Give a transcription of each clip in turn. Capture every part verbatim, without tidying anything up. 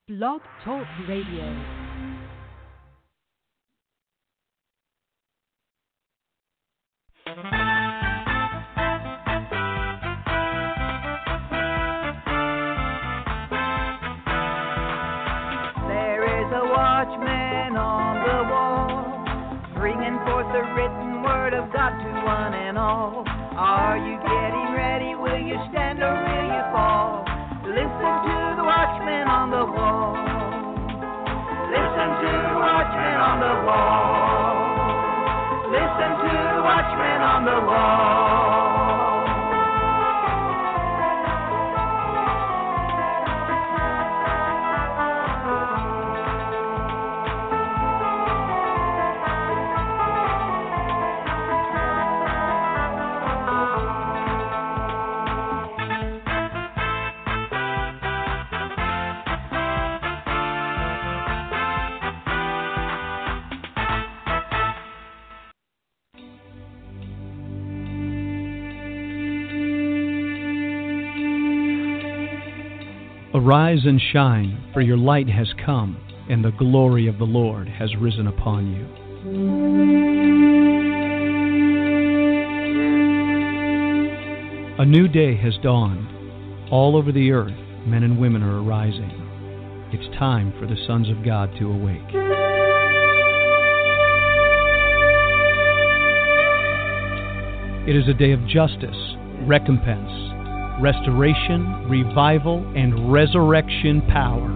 Blog Talk Radio. Watchman on the wall, bringing forth the written word of God to one and all. Are you getting ready? Will you stand or will you fall? Listen to the watchman on the wall. Listen to the watchman on the wall. Listen to the watchman on the wall. Arise and shine, for your light has come, and the glory of the Lord has risen upon you. A new day has dawned. All over the earth, men and women are arising. It's time for the sons of God to awake. It is a day of justice, recompense, restoration, revival, and resurrection power.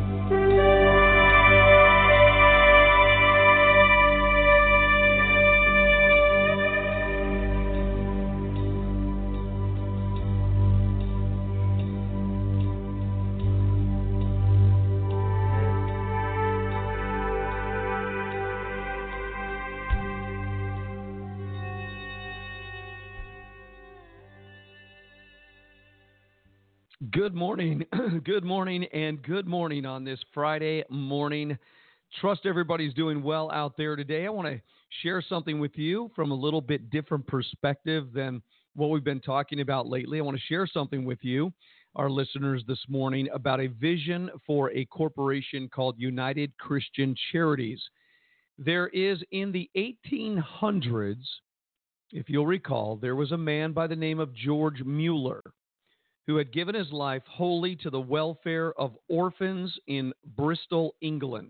Good morning, good morning, and good morning on this Friday morning. Trust everybody's doing well out there today. I want to share something with you from a little bit different perspective than what we've been talking about lately. I want to share something with you, our listeners, this morning about a vision for a corporation called United Christian Charities. There is, in the eighteen hundreds, if you'll recall, there was a man by the name of George Mueller, who had given his life wholly to the welfare of orphans in Bristol, England.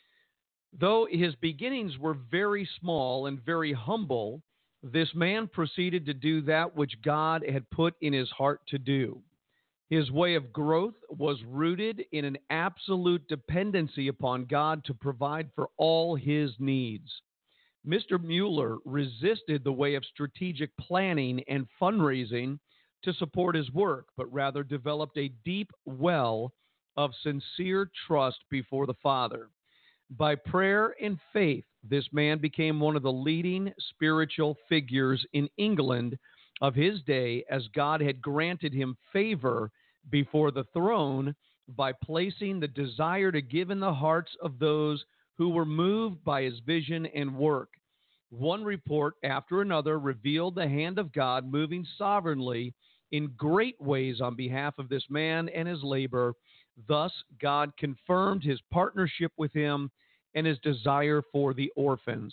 Though his beginnings were very small and very humble, this man proceeded to do that which God had put in his heart to do. His way of growth was rooted in an absolute dependency upon God to provide for all his needs. Mister Mueller resisted the way of strategic planning and fundraising to support his work, but rather developed a deep well of sincere trust before the Father. By prayer and faith, this man became one of the leading spiritual figures in England of his day, as God had granted him favor before the throne by placing the desire to give in the hearts of those who were moved by his vision and work. One report after another revealed the hand of God moving sovereignly in great ways on behalf of this man and his labor. Thus, God confirmed his partnership with him and his desire for the orphans.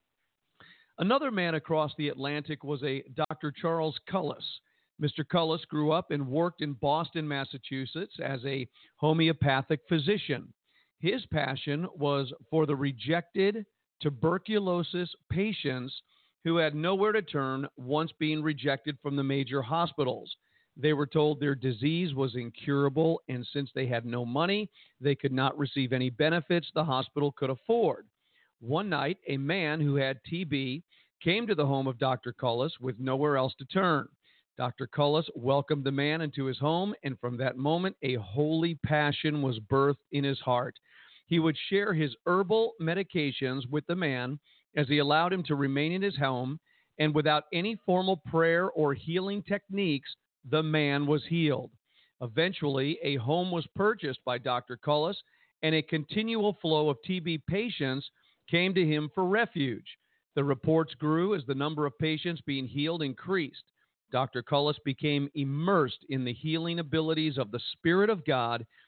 Another man across the Atlantic was a Doctor Charles Cullis. Mister Cullis grew up and worked in Boston, Massachusetts as a homeopathic physician. His passion was for the rejected tuberculosis patients who had nowhere to turn once being rejected from the major hospitals. They were told their disease was incurable, and since they had no money, they could not receive any benefits the hospital could afford. One night, a man who had T B came to the home of Doctor Cullis with nowhere else to turn. Doctor Cullis welcomed the man into his home, and from that moment, a holy passion was birthed in his heart. He would share his herbal medications with the man as he allowed him to remain in his home, and without any formal prayer or healing techniques, the man was healed. Eventually, a home was purchased by Doctor Cullis, and a continual flow of T B patients came to him for refuge. The reports grew as the number of patients being healed increased. Doctor Cullis became immersed in the healing abilities of the Spirit of God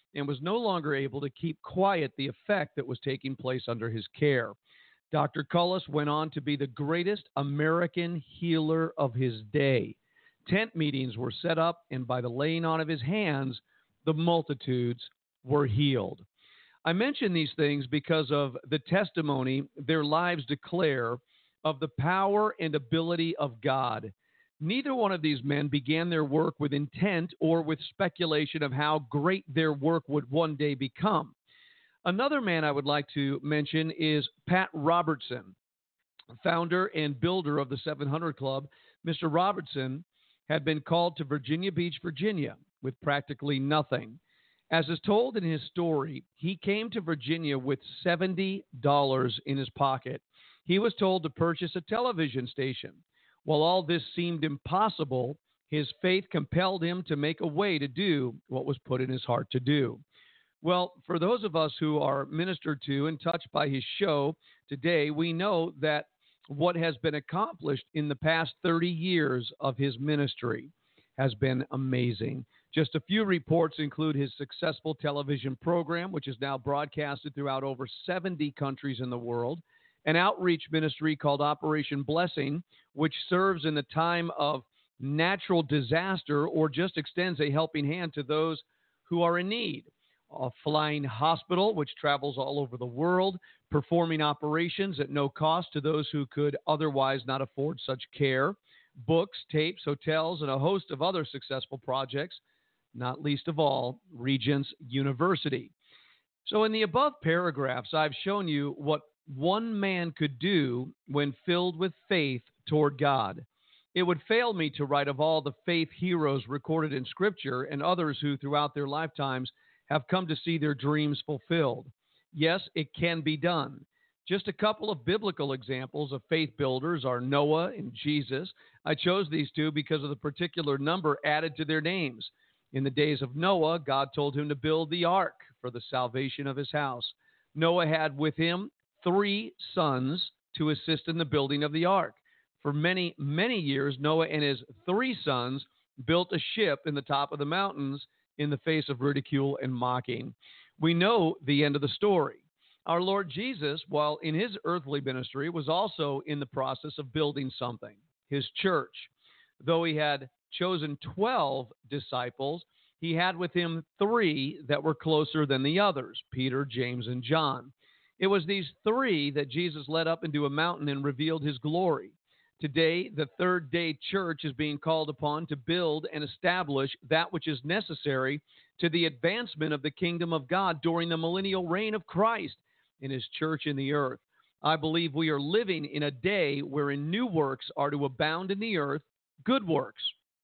and was no longer able to keep quiet the effect that was taking place under his care. Doctor Cullis went on to be the greatest American healer of his day. Tent meetings were set up, and by the laying on of his hands, the multitudes were healed. I mention these things because of the testimony their lives declare of the power and ability of God. Neither one of these men began their work with intent or with speculation of how great their work would one day become. Another man I would like to mention is Pat Robertson, founder and builder of the seven hundred Club. Mister Robertson had been called to Virginia Beach, Virginia, with practically nothing. As is told in his story, he came to Virginia with seventy dollars in his pocket. He was told to purchase a television station. While all this seemed impossible, his faith compelled him to make a way to do what was put in his heart to do. Well, for those of us who are ministered to and touched by his show today, we know that what has been accomplished in the past thirty years of his ministry has been amazing. Just a few reports include his successful television program, which is now broadcasted throughout over seventy countries in the world, an outreach ministry called Operation Blessing, which serves in the time of natural disaster or just extends a helping hand to those who are in need. A flying hospital, which travels all over the world, performing operations at no cost to those who could otherwise not afford such care, books, tapes, hotels, and a host of other successful projects, not least of all, Regents University. So in the above paragraphs, I've shown you what one man could do when filled with faith toward God. It would fail me to write of all the faith heroes recorded in Scripture and others who throughout their lifetimes have come to see their dreams fulfilled. Yes, it can be done. Just a couple of biblical examples of faith builders are Noah and Jesus. I chose these two because of the particular number added to their names. In the days of Noah, God told him to build the ark for the salvation of his house. Noah had with him three sons to assist in the building of the ark. For many, many years, Noah and his three sons built a ship in the top of the mountains in the face of ridicule and mocking. We know the end of the story. Our Lord Jesus, while in his earthly ministry, was also in the process of building something, his church. Though he had chosen twelve disciples, he had with him three that were closer than the others, Peter, James, and John. It was these three that Jesus led up into a mountain and revealed his glory. Today, the Third Day Church is being called upon to build and establish that which is necessary to the advancement of the kingdom of God during the millennial reign of Christ in his church in the earth. I believe we are living in a day wherein new works are to abound in the earth, good works.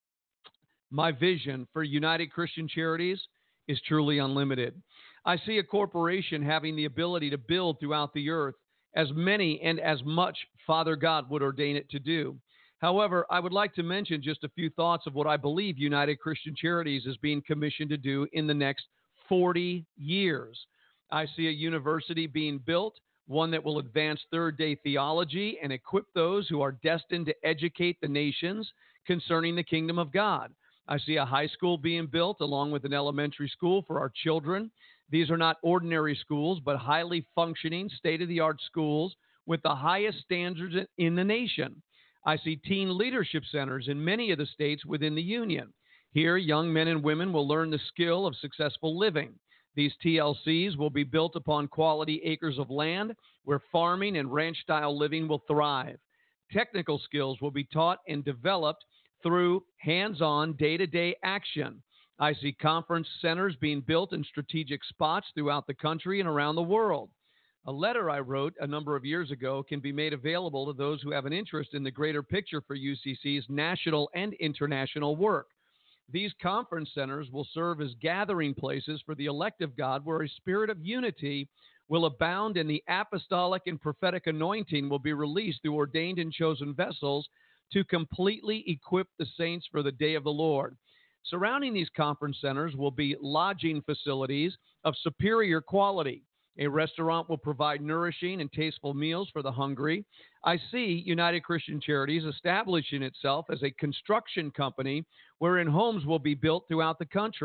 My vision for United Christian Charities is truly unlimited. I see a corporation having the ability to build throughout the earth as many and as much Father God would ordain it to do. However, I would like to mention just a few thoughts of what I believe United Christian Charities is being commissioned to do in the next forty years. I see a university being built, one that will advance third-day theology and equip those who are destined to educate the nations concerning the kingdom of God. I see a high school being built along with an elementary school for our children. These are not ordinary schools, but highly functioning, state-of-the-art schools with the highest standards in the nation. I see teen leadership centers in many of the states within the union. Here, young men and women will learn the skill of successful living. These T L Cs will be built upon quality acres of land where farming and ranch-style living will thrive. Technical skills will be taught and developed through hands-on, day-to-day action. I see conference centers being built in strategic spots throughout the country and around the world. A letter I wrote a number of years ago can be made available to those who have an interest in the greater picture for U C C's national and international work. These conference centers will serve as gathering places for the elect of God, where a spirit of unity will abound and the apostolic and prophetic anointing will be released through ordained and chosen vessels to completely equip the saints for the day of the Lord. Surrounding these conference centers will be lodging facilities of superior quality. A restaurant will provide nourishing and tasteful meals for the hungry. I see United Christian Charities establishing itself as a construction company wherein homes will be built throughout the country.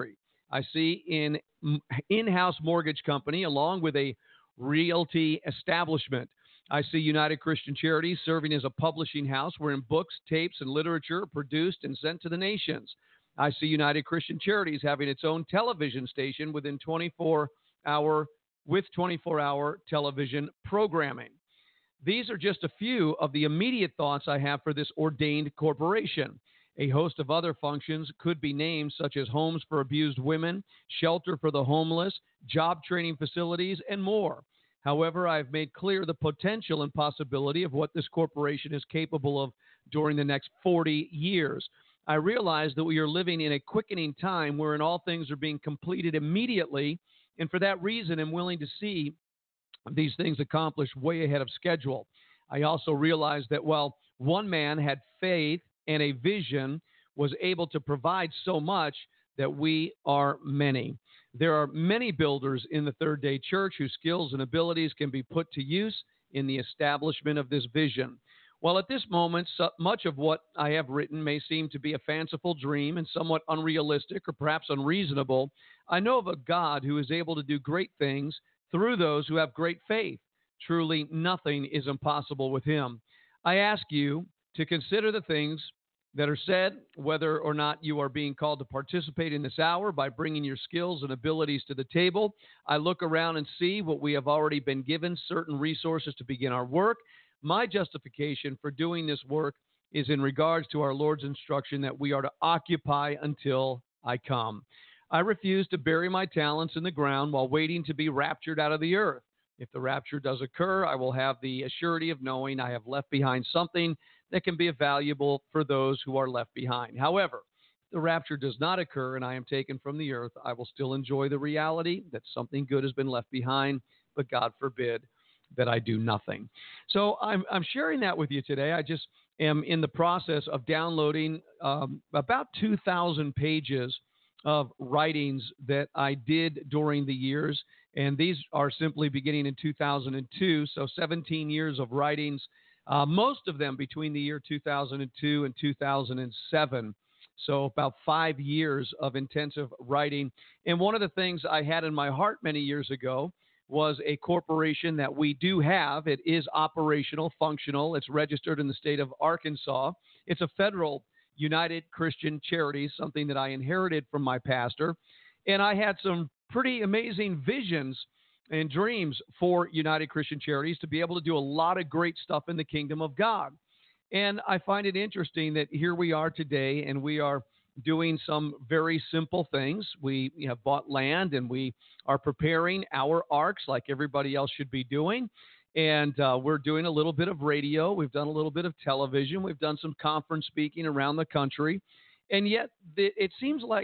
I see in in-house mortgage company along with a realty establishment. I see United Christian Charities serving as a publishing house wherein books, tapes, and literature are produced and sent to the nations. I see United Christian Charities having its own television station within twenty-four hour with twenty-four hour television programming. These are just a few of the immediate thoughts I have for this ordained corporation. A host of other functions could be named, such as homes for abused women, shelter for the homeless, job training facilities, and more. However, I have made clear the potential and possibility of what this corporation is capable of during the next forty years. I realize that we are living in a quickening time wherein all things are being completed immediately, and for that reason, I'm willing to see these things accomplished way ahead of schedule. I also realize that while one man had faith and a vision, was able to provide so much, that we are many. There are many builders in the Third Day Church whose skills and abilities can be put to use in the establishment of this vision. While at this moment, so much of what I have written may seem to be a fanciful dream and somewhat unrealistic or perhaps unreasonable, I know of a God who is able to do great things through those who have great faith. Truly, nothing is impossible with him. I ask you to consider the things that are said, whether or not you are being called to participate in this hour by bringing your skills and abilities to the table. I look around and see what we have already been given, certain resources to begin our work. My justification for doing this work is in regards to our Lord's instruction that we are to occupy until I come. I refuse to bury my talents in the ground while waiting to be raptured out of the earth. If the rapture does occur, I will have the assurity of knowing I have left behind something that can be valuable for those who are left behind. However, if the rapture does not occur and I am taken from the earth, I will still enjoy the reality that something good has been left behind, but God forbid that I do nothing. So I'm, I'm sharing that with you today. I just am in the process of downloading um, about two thousand pages of writings that I did during the years, and these are simply beginning in two thousand two, so seventeen years of writings, uh, most of them between the year two thousand two and two thousand seven, so about five years of intensive writing. And one of the things I had in my heart many years ago was a corporation that we do have. It is operational, functional. It's registered in the state of Arkansas. It's a federal United Christian Charities, something that I inherited from my pastor. And I had some pretty amazing visions and dreams for United Christian Charities to be able to do a lot of great stuff in the kingdom of God. And I find it interesting that here we are today, and we are doing some very simple things. We have bought land, and we are preparing our arks like everybody else should be doing. And uh, we're doing a little bit of radio. We've done a little bit of television. We've done some conference speaking around the country. And yet the, it seems like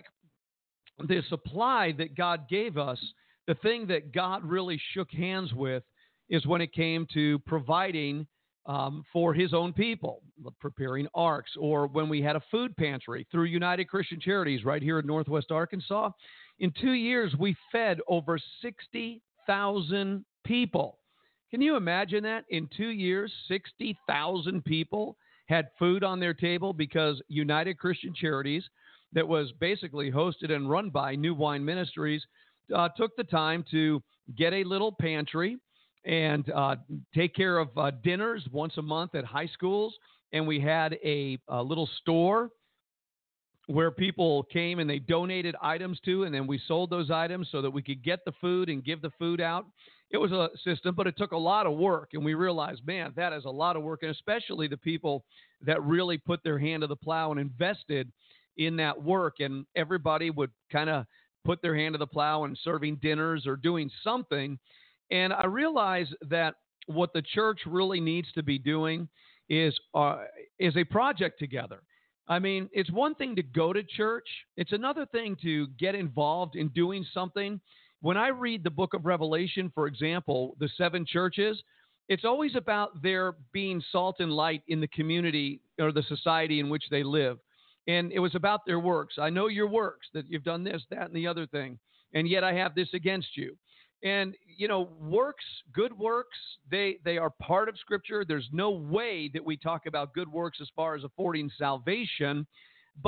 the supply that God gave us, the thing that God really shook hands with, is when it came to providing um, for his own people, preparing arks, or when we had a food pantry through United Christian Charities right here in Northwest Arkansas. In two years, we fed over sixty thousand people. Can you imagine that? In two years, sixty thousand people had food on their table because United Christian Charities, that was basically hosted and run by New Wine Ministries, uh, took the time to get a little pantry and uh, take care of uh, dinners once a month at high schools. And we had a, a little store where people came and they donated items to, and then we sold those items so that we could get the food and give the food out. It was a system, but it took a lot of work, and we realized, man, that is a lot of work, and especially the people that really put their hand to the plow and invested in that work, and everybody would kind of put their hand to the plow and serving dinners or doing something. And I realized that what the church really needs to be doing is uh, is a project together. I mean, it's one thing to go to church. It's another thing to get involved in doing something. When I read the book of Revelation, for example, the seven churches, it's always about their being salt and light in the community or the society in which they live. And it was about their works. I know your works, that you've done this, that, and the other thing, and yet I have this against you. And, you know, works, good works, they, they are part of Scripture. There's no way that we talk about good works as far as affording salvation, but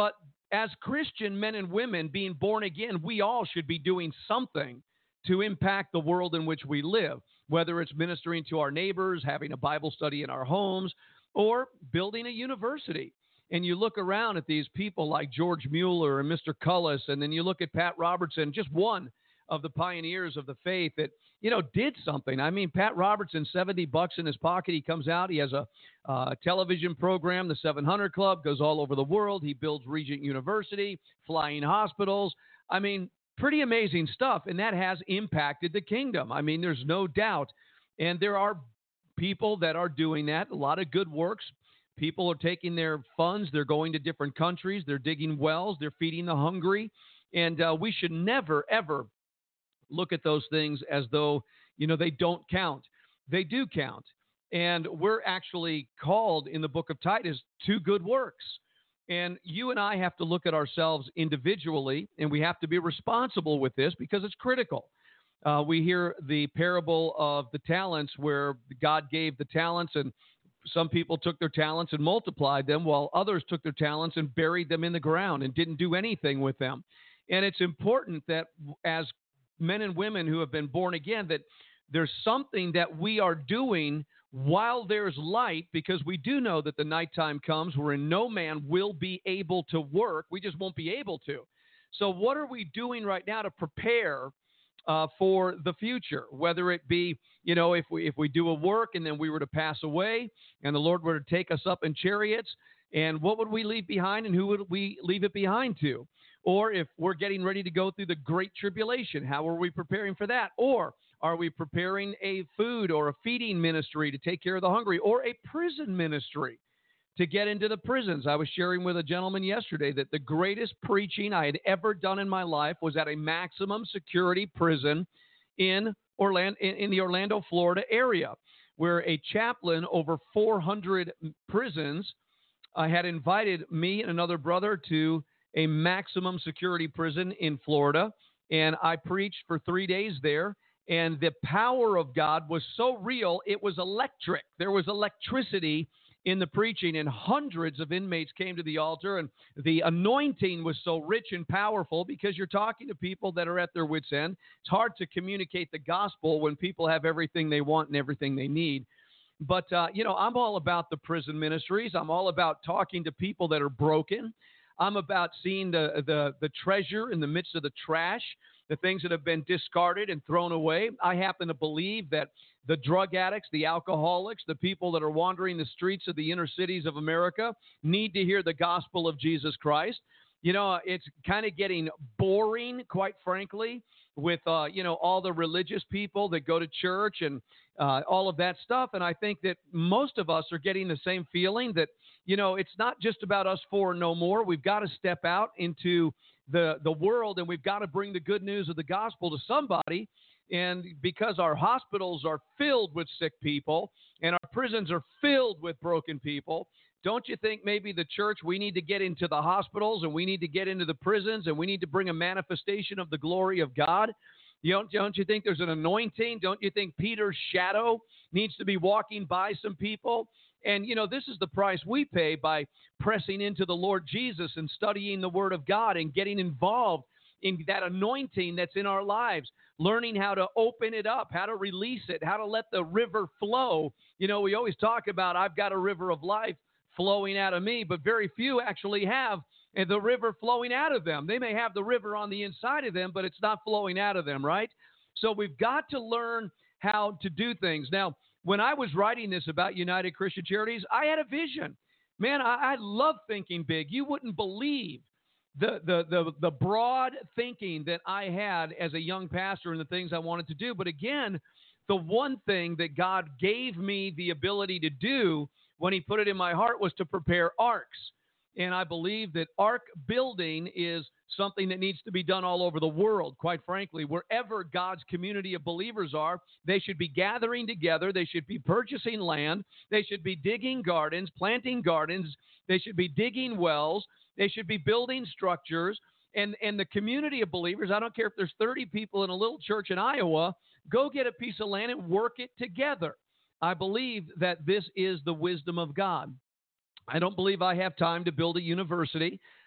as Christian men and women being born again, we all should be doing something to impact the world in which we live, whether it's ministering to our neighbors, having a Bible study in our homes, or building a university. And you look around at these people like George Mueller and Mister Cullis, and then you look at Pat Robertson, just one of the pioneers of the faith that, you know, did something. I mean, Pat Robertson, seventy bucks in his pocket. He comes out. He has a uh, television program, the seven hundred Club, goes all over the world. He builds Regent University, flying hospitals. I mean, pretty amazing stuff. And that has impacted the kingdom. I mean, there's no doubt. And there are people that are doing that, a lot of good works. People are taking their funds. They're going to different countries. They're digging wells. They're feeding the hungry. And uh, we should never, ever look at those things as though, you know, they don't count. They do count. And we're actually called in the book of Titus to good works. And you and I have to look at ourselves individually, and we have to be responsible with this because it's critical. Uh, we hear the parable of the talents where God gave the talents, and some people took their talents and multiplied them, while others took their talents and buried them in the ground and didn't do anything with them. And it's important that as men and women who have been born again, that there's something that we are doing while there's light, because we do know that the nighttime comes wherein no man will be able to work. We just won't be able to. So what are we doing right now to prepare uh, for the future? Whether it be, you know, if we if we do a work and then we were to pass away and the Lord were to take us up in chariots, and what would we leave behind and who would we leave it behind to? Or if we're getting ready to go through the Great Tribulation, how are we preparing for that? Or are we preparing a food or a feeding ministry to take care of the hungry, or a prison ministry to get into the prisons? I was sharing with a gentleman yesterday that the greatest preaching I had ever done in my life was at a maximum security prison in Orlando, in, in the Orlando, Florida area, where a chaplain over four hundred prisons uh, had invited me and another brother to a maximum security prison in Florida. And I preached for three days there. And the power of God was so real, it was electric. There was electricity in the preaching, and hundreds of inmates came to the altar. And the anointing was so rich and powerful because you're talking to people that are at their wits' end. It's hard to communicate the gospel when people have everything they want and everything they need. But, uh, you know, I'm all about the prison ministries. I'm all about talking to people that are broken. I'm about seeing the, the, the treasure in the midst of the trash, the things that have been discarded and thrown away. I happen to believe that the drug addicts, the alcoholics, the people that are wandering the streets of the inner cities of America need to hear the gospel of Jesus Christ. You know, it's kind of getting boring, quite frankly, with, uh, you know, all the religious people that go to church and uh, all of that stuff. And I think that most of us are getting the same feeling that, you know, it's not just about us four no more. We've got to step out into the, the world, and we've got to bring the good news of the gospel to somebody. And because our hospitals are filled with sick people and our prisons are filled with broken people, don't you think maybe the church, we need to get into the hospitals and we need to get into the prisons and we need to bring a manifestation of the glory of God? You don't, don't you think there's an anointing? Don't you think Peter's shadow needs to be walking by some people? And, you know, this is the price we pay by pressing into the Lord Jesus and studying the Word of God and getting involved in that anointing that's in our lives, learning how to open it up, how to release it, how to let the river flow. You know, we always talk about I've got a river of life flowing out of me, but very few actually have the river flowing out of them. They may have the river on the inside of them, but it's not flowing out of them, right? So we've got to learn how to do things. Now, when I was writing this about United Christian Charities, I had a vision. Man, I, I love thinking big. You wouldn't believe the, the, the, the broad thinking that I had as a young pastor and the things I wanted to do. But again, the one thing that God gave me the ability to do when he put it in my heart was to prepare arks. And I believe that ark building is something that needs to be done all over the world. Quite frankly, wherever God's community of believers are, they should be gathering together. They should be purchasing land. They should be digging gardens, planting gardens. They should be digging wells. They should be building structures. And, and the community of believers, I don't care if there's thirty people in a little church in Iowa, go get a piece of land and work it together. I believe that this is the wisdom of God. I don't believe I have time to build a university.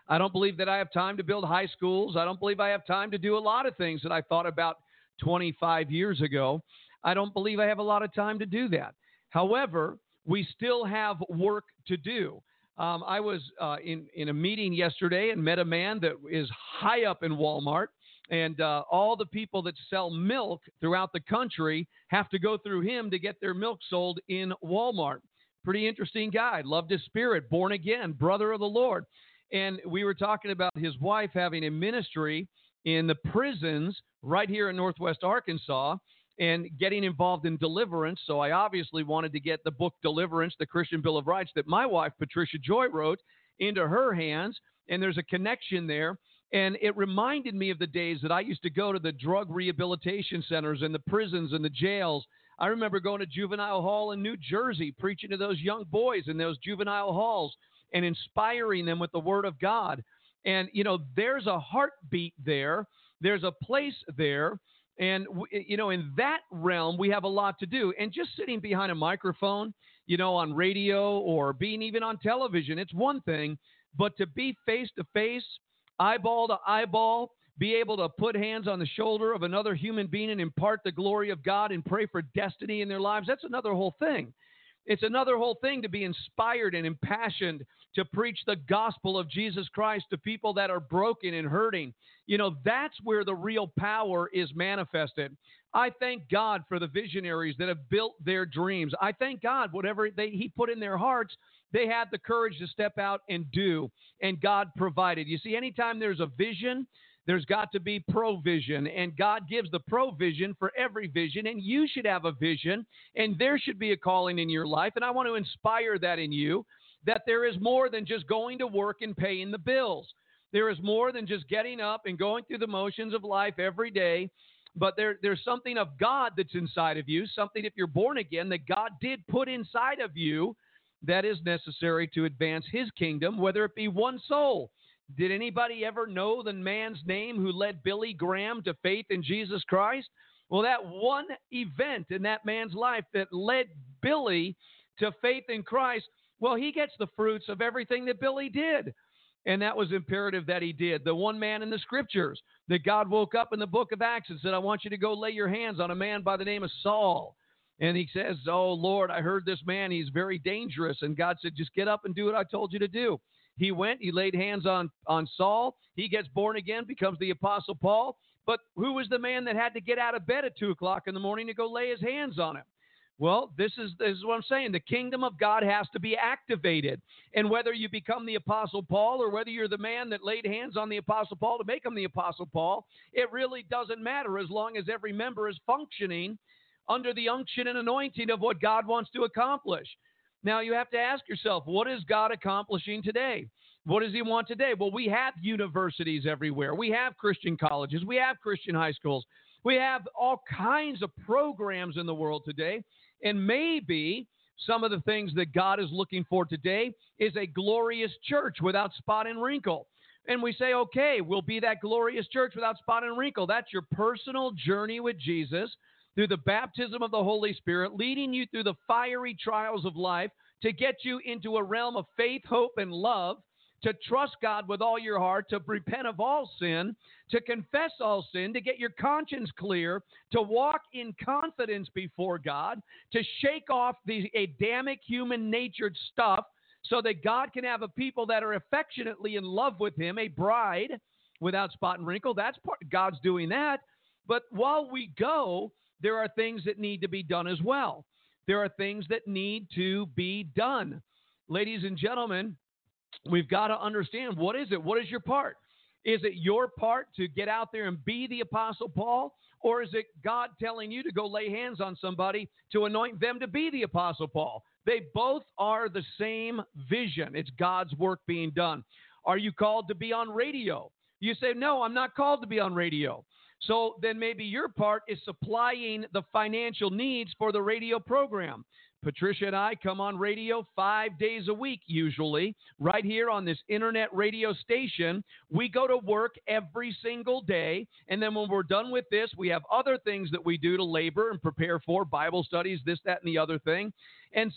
I don't believe that I have time to build high schools. I don't believe I have time to do a lot of things that I thought about twenty-five years ago. I don't believe I have a lot of time to do that. However, we still have work to do. Um, I was uh, in, in a meeting yesterday and met a man that is high up in Walmart, and uh, all the people that sell milk throughout the country have to go through him to get their milk sold in Walmart. Pretty interesting guy. Loved his spirit, born again, brother of the Lord. And we were talking about his wife having a ministry in the prisons right here in Northwest Arkansas and getting involved in deliverance. So I obviously wanted to get the book Deliverance, the Christian Bill of Rights that my wife, Patricia Joy, wrote into her hands. And there's a connection there. And it reminded me of the days that I used to go to the drug rehabilitation centers and the prisons and the jails. I remember going to juvenile hall in New Jersey, preaching to those young boys in those juvenile halls and inspiring them with the word of God. And, you know, there's a heartbeat there. There's a place there. And, you know, in that realm, we have a lot to do. And just sitting behind a microphone, you know, on radio or being even on television, it's one thing. But to be face to face, eyeball to eyeball, be able to put hands on the shoulder of another human being and impart the glory of God and pray for destiny in their lives, that's another whole thing. It's another whole thing to be inspired and impassioned to preach the gospel of Jesus Christ to people that are broken and hurting. You know, that's where the real power is manifested. I thank God for the visionaries that have built their dreams. I thank God whatever they, he put in their hearts, they had the courage to step out and do, and God provided. You see, anytime there's a vision, there's got to be provision, and God gives the provision for every vision, and you should have a vision, and there should be a calling in your life, and I want to inspire that in you, that there is more than just going to work and paying the bills. There is more than just getting up and going through the motions of life every day, but there, there's something of God that's inside of you, something, if you're born again, that God did put inside of you that is necessary to advance his kingdom, whether it be one soul. Did anybody ever know the man's name who led Billy Graham to faith in Jesus Christ? Well, that one event in that man's life that led Billy to faith in Christ, well, he gets the fruits of everything that Billy did. And that was imperative that he did. The one man in the scriptures that God woke up in the book of Acts and said, I want you to go lay your hands on a man by the name of Saul. And he says, oh, Lord, I heard this man. He's very dangerous. And God said, just get up and do what I told you to do. He went, he laid hands on, on Saul. He gets born again, becomes the Apostle Paul. But who was the man that had to get out of bed at two o'clock in the morning to go lay his hands on him? Well, this is, this is what I'm saying. The kingdom of God has to be activated. And whether you become the Apostle Paul or whether you're the man that laid hands on the Apostle Paul to make him the Apostle Paul, it really doesn't matter as long as every member is functioning under the unction and anointing of what God wants to accomplish. Now, you have to ask yourself, what is God accomplishing today? What does he want today? Well, we have universities everywhere. We have Christian colleges. We have Christian high schools. We have all kinds of programs in the world today. And maybe some of the things that God is looking for today is a glorious church without spot and wrinkle. And we say, okay, we'll be that glorious church without spot and wrinkle. That's your personal journey with Jesus through the baptism of the Holy Spirit, leading you through the fiery trials of life to get you into a realm of faith, hope, and love, to trust God with all your heart, to repent of all sin, to confess all sin, to get your conscience clear, to walk in confidence before God, to shake off the Adamic human-natured stuff so that God can have a people that are affectionately in love with him, a bride without spot and wrinkle. That's part, God's doing that. But while we go, there are things that need to be done as well. There are things that need to be done. Ladies and gentlemen, we've got to understand, what is it? What is your part? Is it your part to get out there and be the Apostle Paul? Or is it God telling you to go lay hands on somebody to anoint them to be the Apostle Paul? They both are the same vision. It's God's work being done. Are you called to be on radio? You say, no, I'm not called to be on radio. So then maybe your part is supplying the financial needs for the radio program. Patricia and I come on radio five days a week, usually, right here on this internet radio station. We go to work every single day, and then when we're done with this, we have other things that we do to labor and prepare for, Bible studies, this, that, and the other thing. And so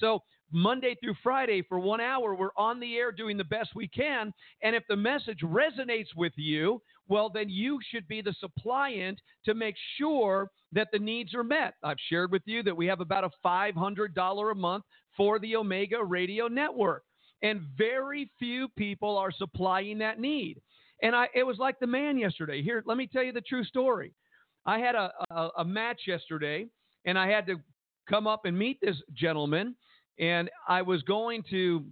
Monday through Friday for one hour, we're on the air doing the best we can. And if the message resonates with you, well, then you should be the suppliant to make sure that the needs are met. I've shared with you that we have about a five hundred dollars a month for the Omega Radio Network. And very few people are supplying that need. And I, it was like the man yesterday. Here, let me tell you the true story. I had a, a, a match yesterday, and I had to come up and meet this gentleman. And I was going to,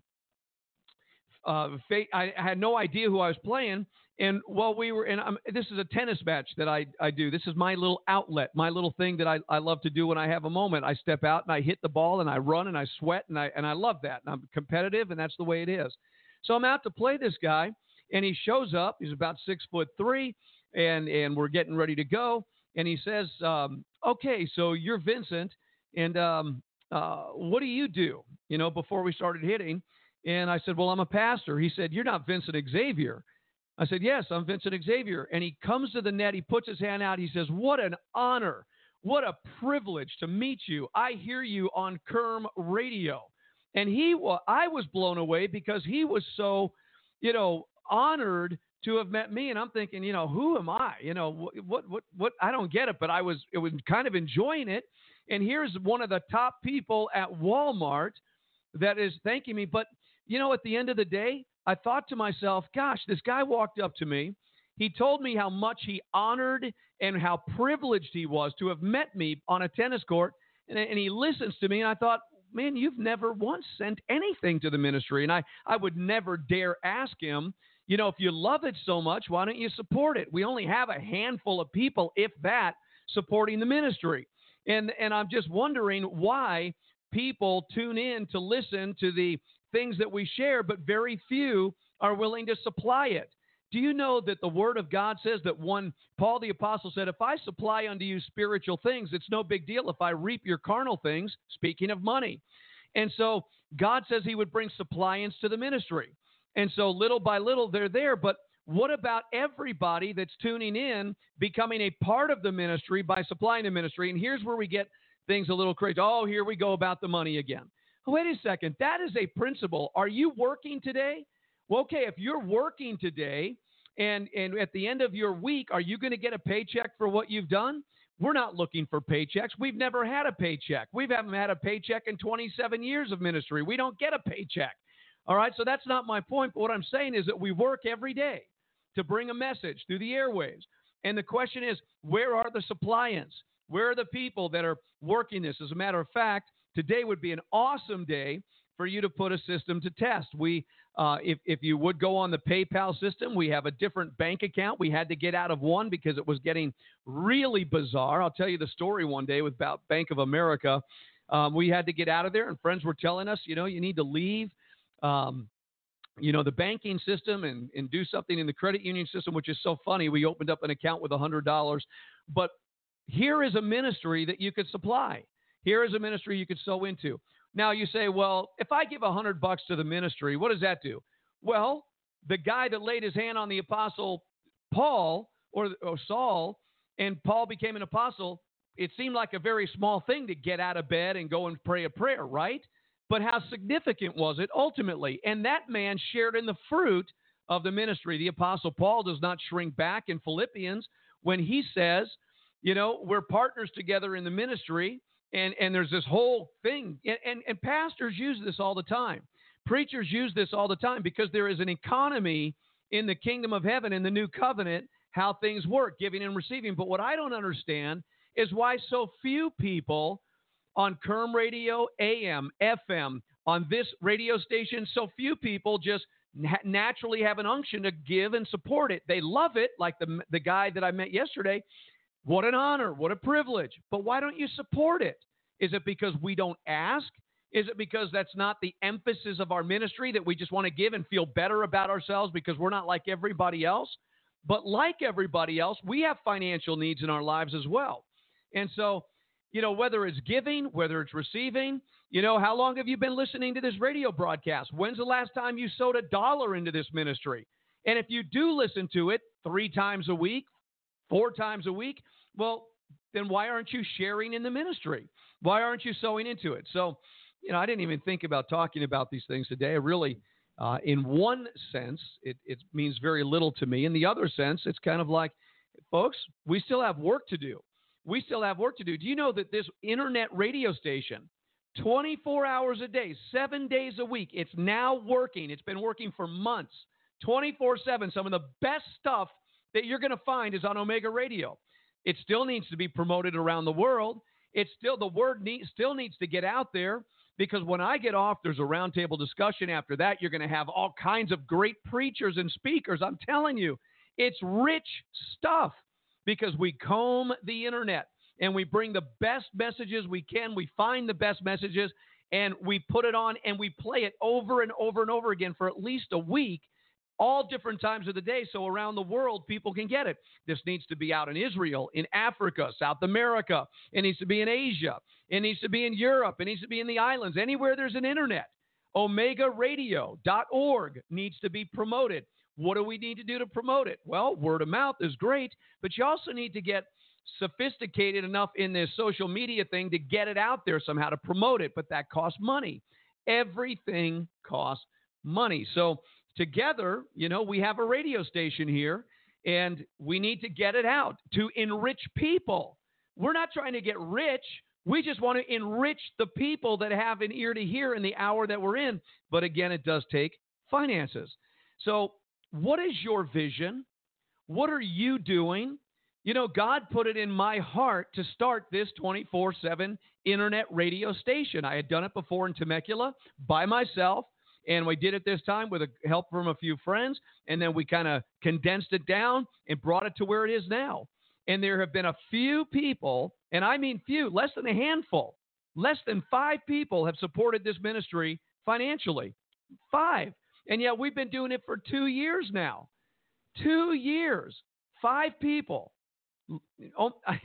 uh, fa- I had no idea who I was playing. And while we were in, um, this is a tennis match that I, I do. This is my little outlet, my little thing that I, I love to do when I have a moment. I step out and I hit the ball and I run and I sweat and I and I love that. And I'm competitive, and that's the way it is. So I'm out to play this guy, and he shows up. He's about six foot three, and and we're getting ready to go. And he says, um, "Okay, so you're Vincent, and um, uh, what do you do?" You know, before we started hitting, and I said, "Well, I'm a pastor." He said, "You're not Vincent Xavier." I said, "Yes, I'm Vincent Xavier." And he comes to the net. He puts his hand out. He says, "What an honor. What a privilege to meet you. I hear you on Kerm Radio." And he, well, I was blown away because he was so, you know, honored to have met me. And I'm thinking, you know, who am I? You know, what, what, what, what I don't get it, but I was, it was kind of enjoying it. And here's one of the top people at Walmart that is thanking me. But, you know, at the end of the day, I thought to myself, gosh, this guy walked up to me. He told me how much he honored and how privileged he was to have met me on a tennis court. And, and he listens to me. And I thought, man, you've never once sent anything to the ministry. And I, I would never dare ask him, you know, if you love it so much, why don't you support it? We only have a handful of people, if that, supporting the ministry. And, and I'm just wondering why people tune in to listen to the things that we share, but very few are willing to supply it. Do you know that the Word of God says that one, Paul the Apostle said, if I supply unto you spiritual things, it's no big deal if I reap your carnal things, speaking of money. And so God says he would bring suppliance to the ministry. And so little by little, they're there. But what about everybody that's tuning in, becoming a part of the ministry by supplying the ministry? And here's where we get things a little crazy. Oh, here we go about the money again. Wait a second. That is a principle. Are you working today? Well, okay, if you're working today and, and at the end of your week, are you going to get a paycheck for what you've done? We're not looking for paychecks. We've never had a paycheck. We haven't had a paycheck in twenty-seven years of ministry. We don't get a paycheck. All right, so that's not my point. But what I'm saying is that we work every day to bring a message through the airwaves. And the question is, where are the suppliants? Where are the people that are working this? As a matter of fact, today would be an awesome day for you to put a system to test. We, uh, if, if you would go on the PayPal system, we have a different bank account. We had to get out of one because it was getting really bizarre. I'll tell you the story one day with about Bank of America. Um, we had to get out of there, and friends were telling us, you know, you need to leave, um, you know, the banking system and, and do something in the credit union system, which is so funny. We opened up an account with one hundred dollars. But here is a ministry that you could supply. Here is a ministry you could sow into. Now you say, well, if I give a hundred bucks to the ministry, what does that do? Well, the guy that laid his hand on the apostle Paul or, or Saul, and Paul became an apostle, it seemed like a very small thing to get out of bed and go and pray a prayer, right? But how significant was it ultimately? And that man shared in the fruit of the ministry. The apostle Paul does not shrink back in Philippians when he says, you know, we're partners together in the ministry. And and there's this whole thing, and, and, and pastors use this all the time. Preachers use this all the time because there is an economy in the kingdom of heaven, in the new covenant, how things work, giving and receiving. But what I don't understand is why so few people on Kerm Radio, A M, F M, on this radio station, so few people just na- naturally have an unction to give and support it. They love it, like the the guy that I met yesterday. What an honor. What a privilege. But why don't you support it? Is it because we don't ask? Is it because that's not the emphasis of our ministry, that we just want to give and feel better about ourselves because we're not like everybody else? But like everybody else, we have financial needs in our lives as well. And so, you know, whether it's giving, whether it's receiving, you know, how long have you been listening to this radio broadcast? When's the last time you sowed a dollar into this ministry? And if you do listen to it three times a week, four times a week, well, then why aren't you sharing in the ministry? Why aren't you sowing into it? So you know, I didn't even think about talking about these things today. I really, uh, in one sense, it, it means very little to me. In the other sense, it's kind of like, folks, we still have work to do. We still have work to do. Do you know that this internet radio station, twenty-four hours a day, seven days a week, it's now working. It's been working for months, twenty-four seven. Some of the best stuff that you're going to find is on Omega Radio. It still needs to be promoted around the world. It's still, the word need, still needs to get out there, because when I get off, there's a roundtable discussion. After that, you're going to have all kinds of great preachers and speakers. I'm telling you, it's rich stuff, because we comb the internet and we bring the best messages we can. We find the best messages and we put it on and we play it over and over and over again for at least a week, all different times of the day, so around the world people can get it. This needs to be out in Israel, in Africa, South America. It needs to be in Asia. It needs to be in Europe. It needs to be in the islands. Anywhere there's an internet. Omega Radio dot org needs to be promoted. What do we need to do to promote it? Well, word of mouth is great, but you also need to get sophisticated enough in this social media thing to get it out there somehow, to promote it, but that costs money. Everything costs money. So together, you know, we have a radio station here, and we need to get it out to enrich people. We're not trying to get rich. We just want to enrich the people that have an ear to hear in the hour that we're in. But again, it does take finances. So what is your vision? What are you doing? You know, God put it in my heart to start this twenty-four seven internet radio station. I had done it before in Temecula by myself, and we did it this time with a help from a few friends, and then we kind of condensed it down and brought it to where it is now. And there have been a few people, and I mean few, less than a handful, less than five people have supported this ministry financially. Five. And yet we've been doing it for two years now. Two years. Five people. A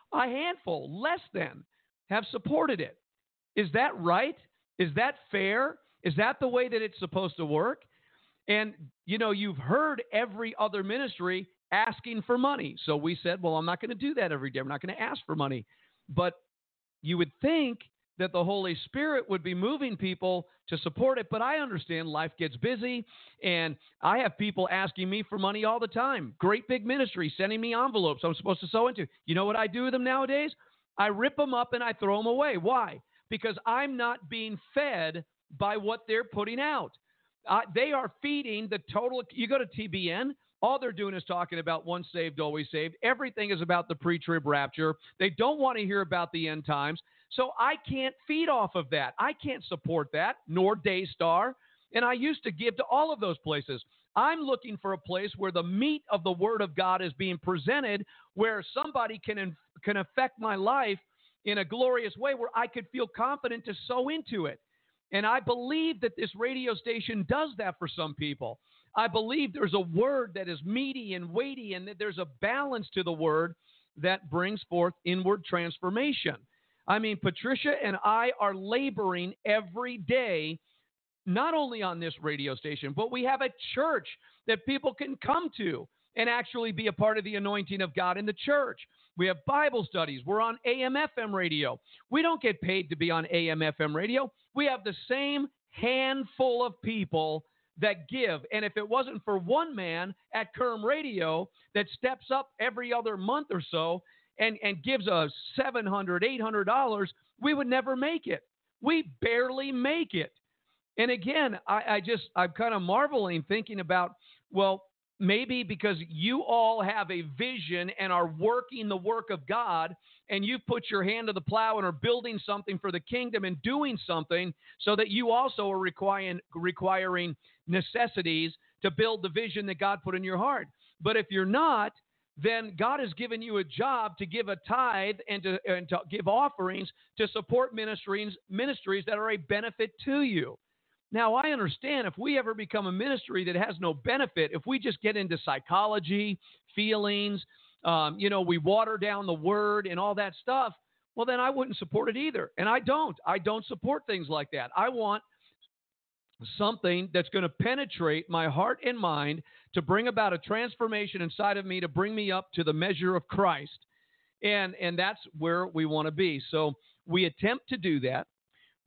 handful, less than, have supported it. Is that right? Is that fair? Is that the way that it's supposed to work? And, you know, you've heard every other ministry asking for money. So we said, well, I'm not going to do that every day. I'm not going to ask for money. But you would think that the Holy Spirit would be moving people to support it. But I understand life gets busy, and I have people asking me for money all the time. Great big ministry sending me envelopes I'm supposed to sow into. You know what I do with them nowadays? I rip them up and I throw them away. Why? Because I'm not being fed by what they're putting out. Uh, they are feeding the total. You go to T B N, all they're doing is talking about once saved, always saved. Everything is about the pre-trib rapture. They don't want to hear about the end times. So I can't feed off of that. I can't support that, nor Daystar. And I used to give to all of those places. I'm looking for a place where the meat of the Word of God is being presented, where somebody can, can affect my life in a glorious way, where I could feel confident to sow into it. And I believe that this radio station does that for some people. I believe there's a word that is meaty and weighty, and that there's a balance to the word that brings forth inward transformation. I mean, Patricia and I are laboring every day, not only on this radio station, but we have a church that people can come to and actually be a part of the anointing of God in the church. We have Bible studies. We're on A M F M radio. We don't get paid to be on A M F M radio. We have the same handful of people that give. And if it wasn't for one man at Kerm Radio that steps up every other month or so and, and gives us seven hundred dollars, eight hundred dollars, we would never make it. We barely make it. And again, I, I just, I'm kind of marveling thinking about, well, maybe because you all have a vision and are working the work of God, and you've put your hand to the plow and are building something for the kingdom and doing something, so that you also are requiring, requiring necessities to build the vision that God put in your heart. But if you're not, then God has given you a job to give a tithe and to, and to give offerings to support ministries, ministries that are a benefit to you. Now, I understand if we ever become a ministry that has no benefit, if we just get into psychology, feelings, um, you know, we water down the word and all that stuff, well, then I wouldn't support it either. And I don't. I don't support things like that. I want something that's going to penetrate my heart and mind to bring about a transformation inside of me, to bring me up to the measure of Christ. And, and that's where we want to be. So we attempt to do that.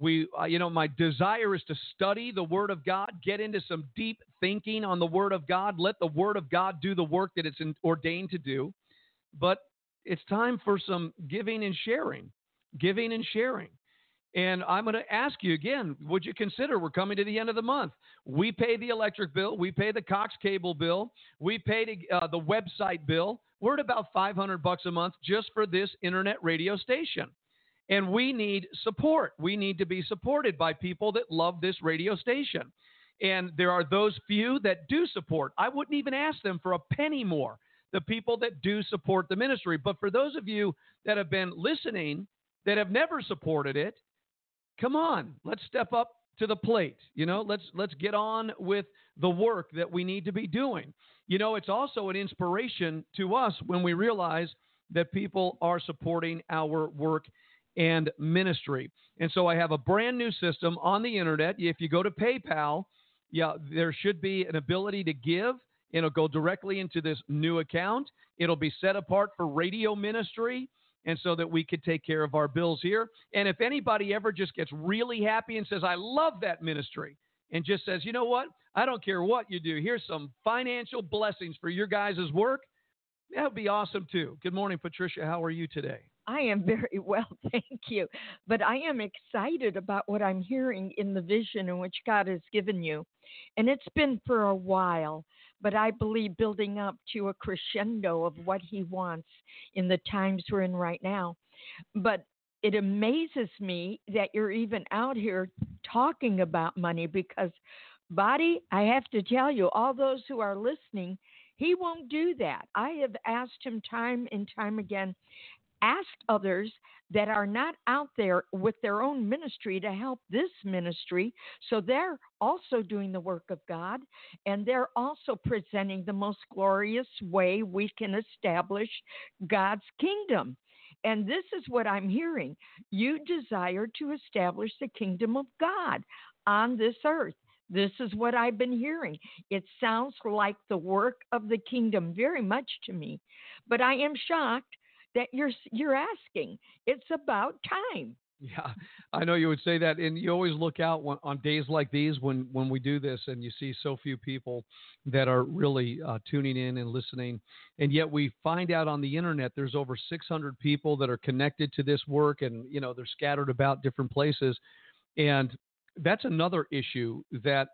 We, uh, you know, my desire is to study the Word of God, get into some deep thinking on the Word of God, let the Word of God do the work that it's in, ordained to do. But it's time for some giving and sharing, giving and sharing. And I'm going to ask you again, would you consider, we're coming to the end of the month. We pay the electric bill. We pay the Cox cable bill. We pay the, uh, the website bill. We're at about five hundred bucks a month just for this internet radio station. And we need support. We need to be supported by people that love this radio station. And there are those few that do support. I wouldn't even ask them for a penny more, the people that do support the ministry. But for those of you that have been listening, that have never supported it, come on, let's step up to the plate. You know, let's let's get on with the work that we need to be doing. You know, it's also an inspiration to us when we realize that people are supporting our work and ministry. And so I have a brand new system on the internet. If you go to PayPal, yeah, there should be an ability to give. It'll go directly into this new account. It'll be set apart for radio ministry, and so that we could take care of our bills here. And if anybody ever just gets really happy and says, I love that ministry, and just says, you know what, I don't care what you do, here's some financial blessings for your guys' work, that would be awesome too. Good morning, Patricia. How are you today? I am very well, thank you. But I am excited about what I'm hearing in the vision in which God has given you. And it's been for a while, but I believe building up to a crescendo of what he wants in the times we're in right now. But it amazes me that you're even out here talking about money because, Body, I have to tell you, all those who are listening, he won't do that. I have asked him time and time again, ask others that are not out there with their own ministry to help this ministry. So they're also doing the work of God, and they're also presenting the most glorious way we can establish God's kingdom. And this is what I'm hearing. You desire to establish the kingdom of God on this earth. This is what I've been hearing. It sounds like the work of the kingdom very much to me. But I am shocked that you're you're asking. It's about time. Yeah, I know you would say that, and you always look out when, on days like these when, when we do this and you see so few people that are really uh, tuning in and listening, and yet we find out on the internet there's over six hundred people that are connected to this work, and you know they're scattered about different places, and that's another issue that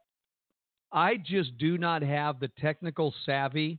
I just do not have the technical savvy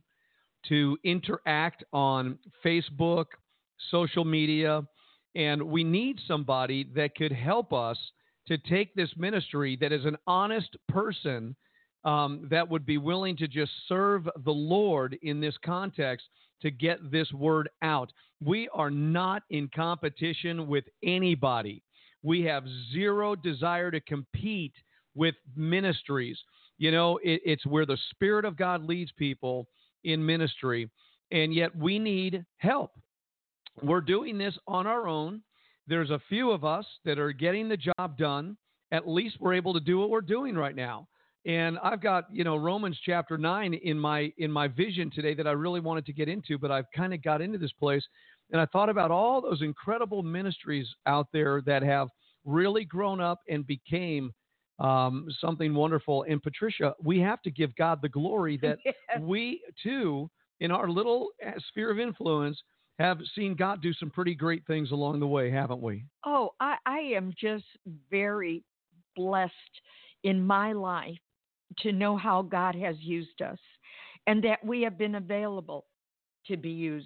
to interact on Facebook, social media, and we need somebody that could help us to take this ministry that is an honest person um, that would be willing to just serve the Lord in this context to get this word out. We are not in competition with anybody. We have zero desire to compete with ministries. You know, it, it's where the Spirit of God leads people in ministry, and yet we need help. We're doing this on our own. There's a few of us that are getting the job done. At least we're able to do what we're doing right now. And I've got, you know, Romans chapter nine in my in my vision today that I really wanted to get into, but I've kind of got into this place. And I thought about all those incredible ministries out there that have really grown up and became um, something wonderful. And Patricia, we have to give God the glory that yes. we too, in our little sphere of influence, have seen God do some pretty great things along the way, haven't we? Oh, I, I am just very blessed in my life to know how God has used us and that we have been available to be used.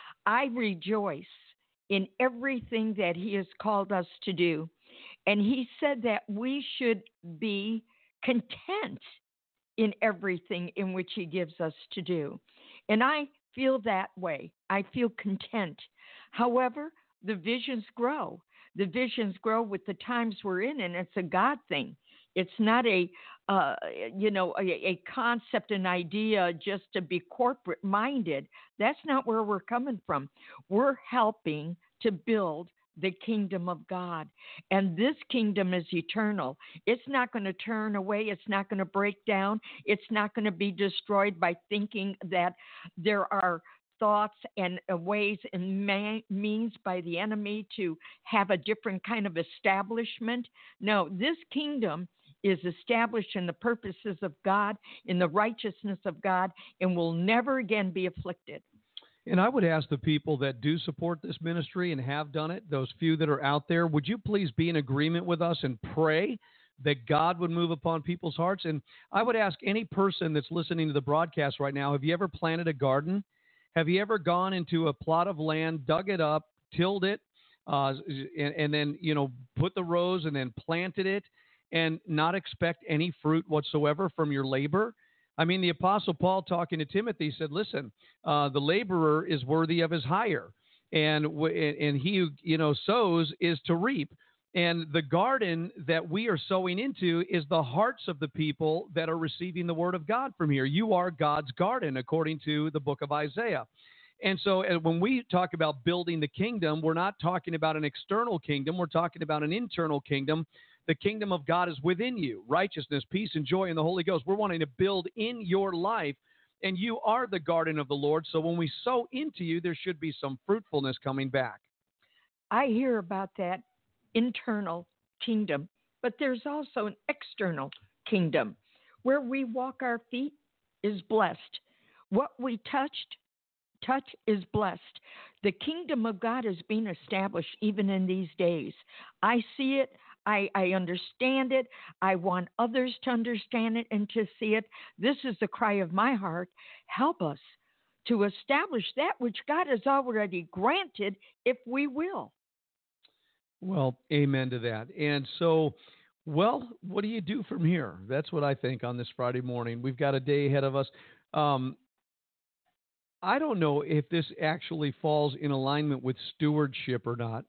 I rejoice in everything that he has called us to do. And he said that we should be content in everything in which he gives us to do. And I feel that way. I feel content. However, the visions grow. The visions grow with the times we're in, and it's a God thing. It's not a, uh, you know, a, a concept, an idea just to be corporate minded. That's not where we're coming from. We're helping to build the kingdom of God. And this kingdom is eternal. It's not going to turn away. It's not going to break down. It's not going to be destroyed by thinking that there are thoughts and uh, ways and ma- means by the enemy to have a different kind of establishment. No, this kingdom is established in the purposes of God, in the righteousness of God, and will never again be afflicted. And I would ask the people that do support this ministry and have done it, those few that are out there, would you please be in agreement with us and pray that God would move upon people's hearts? And I would ask any person that's listening to the broadcast right now, have you ever planted a garden? Have you ever gone into a plot of land, dug it up, tilled it, uh, and, and then, you know, put the rows and then planted it and not expect any fruit whatsoever from your labor? I mean, the Apostle Paul, talking to Timothy, said, listen, uh, the laborer is worthy of his hire, and and he who, you know, sows is to reap. And the garden that we are sowing into is the hearts of the people that are receiving the word of God from here. You are God's garden, according to the book of Isaiah. And so and when we talk about building the kingdom, we're not talking about an external kingdom. We're talking about an internal kingdom. The kingdom of God is within you, righteousness, peace, and joy in the Holy Ghost. We're wanting to build in your life, and you are the garden of the Lord. So when we sow into you, there should be some fruitfulness coming back. I hear about that internal kingdom, but there's also an external kingdom. Where we walk our feet is blessed. What we touched, touch is blessed. The kingdom of God is being established even in these days. I see it. I, I understand it. I want others to understand it and to see it. This is the cry of my heart. Help us to establish that which God has already granted, if we will. Well, amen to that. And so, well, what do you do from here? That's what I think on this Friday morning. We've got a day ahead of us. Um, I don't know if this actually falls in alignment with stewardship or not,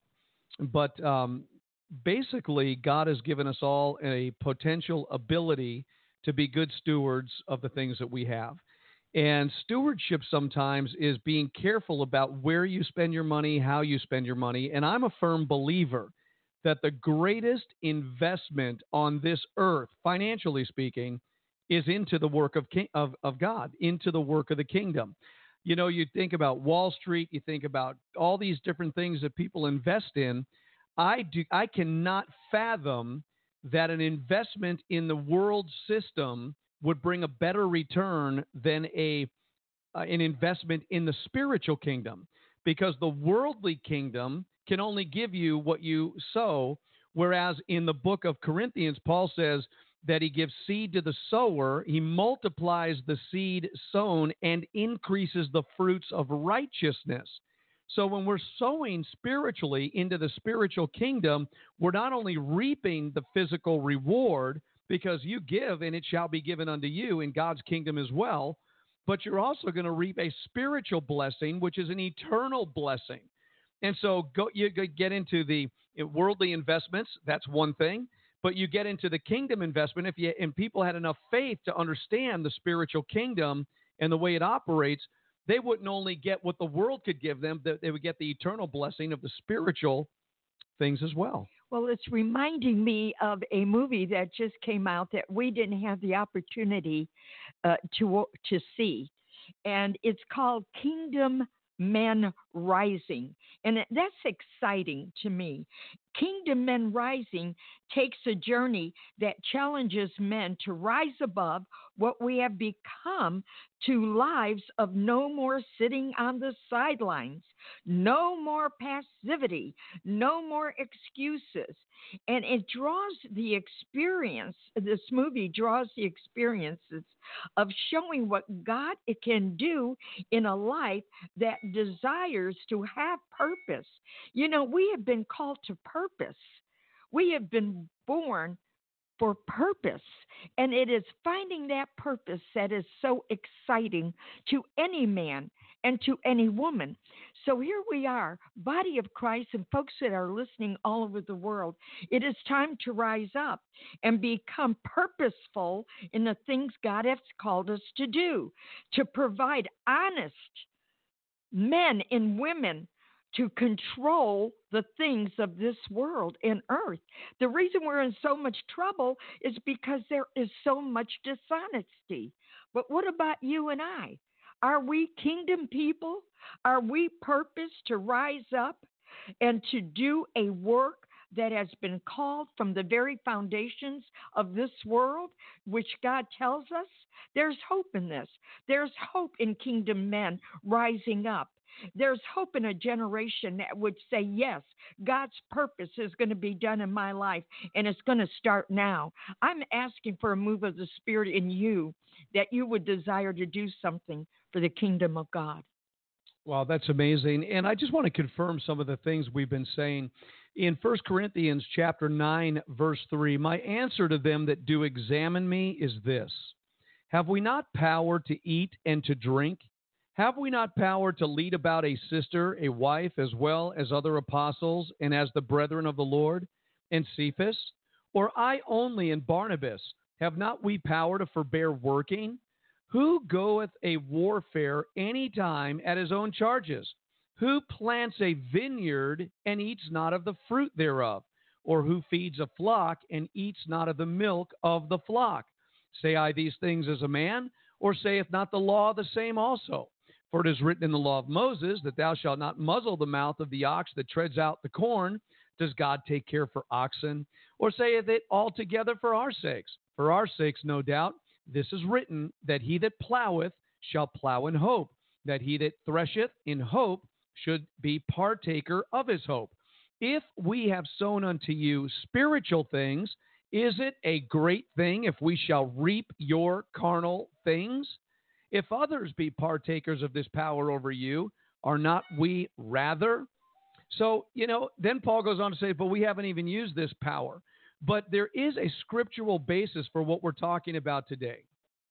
but um, basically, God has given us all a potential ability to be good stewards of the things that we have. And stewardship sometimes is being careful about where you spend your money, how you spend your money. And I'm a firm believer that the greatest investment on this earth, financially speaking, is into the work of, of, of God, into the work of the kingdom. You know, you think about Wall Street, you think about all these different things that people invest in. I do. I cannot fathom that an investment in the world system would bring a better return than a uh, an investment in the spiritual kingdom, because the worldly kingdom can only give you what you sow, whereas in the book of Corinthians, Paul says that he gives seed to the sower, he multiplies the seed sown and increases the fruits of righteousness. So when we're sowing spiritually into the spiritual kingdom, we're not only reaping the physical reward, because you give and it shall be given unto you in God's kingdom as well, but you're also going to reap a spiritual blessing, which is an eternal blessing. And so go, you get into the worldly investments, that's one thing, but you get into the kingdom investment. If you and people had enough faith to understand the spiritual kingdom and the way it operates, they wouldn't only get what the world could give them, they would get the eternal blessing of the spiritual things as well. Well, it's reminding me of a movie that just came out that we didn't have the opportunity uh, to to see, and it's called Kingdom Men Rising, and that's exciting to me. Kingdom Men Rising takes a journey that challenges men to rise above what we have become to lives of no more sitting on the sidelines, no more passivity, no more excuses. And it draws the experience, this movie draws the experiences of showing what God can do in a life that desires to have purpose. You know, we have been called to purpose. We have been born for purpose, and it is finding that purpose that is so exciting to any man and to any woman. So here we are, body of Christ, and folks that are listening all over the world. It is time to rise up and become purposeful in the things God has called us to do, to provide honest men and women to control the things of this world and earth. The reason we're in so much trouble is because there is so much dishonesty. But what about you and I? Are we kingdom people? Are we purposed to rise up and to do a work that has been called from the very foundations of this world, which God tells us? There's hope in this. There's hope in kingdom men rising up. There's hope in a generation that would say, yes, God's purpose is going to be done in my life, and it's going to start now. I'm asking for a move of the Spirit in you, that you would desire to do something for the kingdom of God. Wow, that's amazing. And I just want to confirm some of the things we've been saying. In First Corinthians chapter nine, verse three, my answer to them that do examine me is this: have we not power to eat and to drink? Have we not power to lead about a sister, a wife, as well as other apostles, and as the brethren of the Lord, and Cephas? Or I only and Barnabas? Have not we power to forbear working? Who goeth a warfare any time at his own charges? Who plants a vineyard and eats not of the fruit thereof? Or who feeds a flock and eats not of the milk of the flock? Say I these things as a man, or saith not the law the same also? For it is written in the law of Moses that thou shalt not muzzle the mouth of the ox that treads out the corn. Does God take care for oxen? Or saith it altogether for our sakes? For our sakes, no doubt. This is written, that he that ploweth shall plow in hope, that he that thresheth in hope should be partaker of his hope. If we have sown unto you spiritual things, is it a great thing if we shall reap your carnal things? If others be partakers of this power over you, are not we rather? So, you know, then Paul goes on to say, but we haven't even used this power. But there is a scriptural basis for what we're talking about today.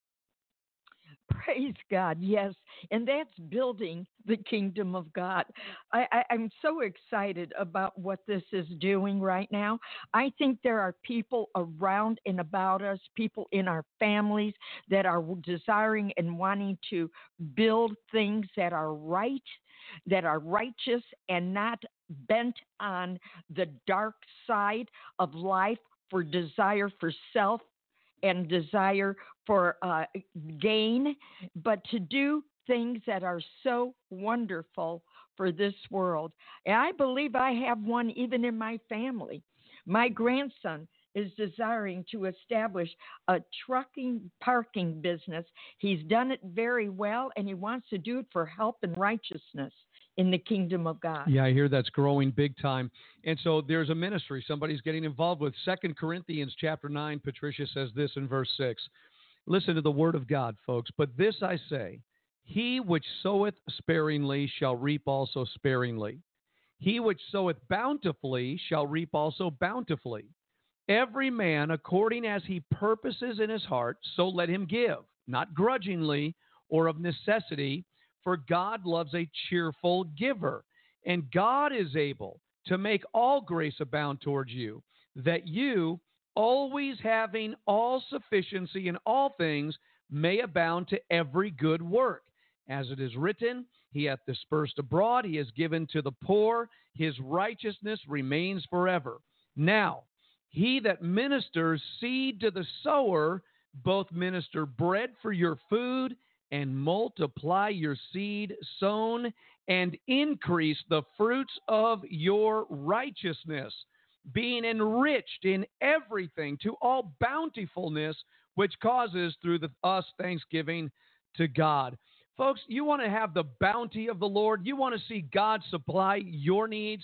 Praise God, yes. And that's building the kingdom of God. I, I, I'm so excited about what this is doing right now. I think there are people around and about us, people in our families that are desiring and wanting to build things that are right, that are righteous, and not bent on the dark side of life for desire for self and desire for uh, gain, but to do things that are so wonderful for this world. And I believe I have one even in my family. My grandson is desiring to establish a trucking parking business. He's done it very well, and he wants to do it for help and righteousness in the kingdom of God. Yeah, I hear that's growing big time. And so there's a ministry somebody's getting involved with. Second Corinthians chapter nine, Patricia says this in verse six. Listen to the word of God, folks. But this I say, he which soweth sparingly shall reap also sparingly. He which soweth bountifully shall reap also bountifully. Every man according as he purposes in his heart, so let him give, not grudgingly or of necessity, for God loves a cheerful giver. And God is able to make all grace abound towards you, that you, always having all sufficiency in all things, may abound to every good work. As it is written, he hath dispersed abroad, he has given to the poor, his righteousness remains forever. Now, he that ministers seed to the sower, both minister bread for your food, and multiply your seed sown, and increase the fruits of your righteousness, being enriched in everything to all bountifulness, which causes through the, us thanksgiving to God. Folks, you want to have the bounty of the Lord. You want to see God supply your needs.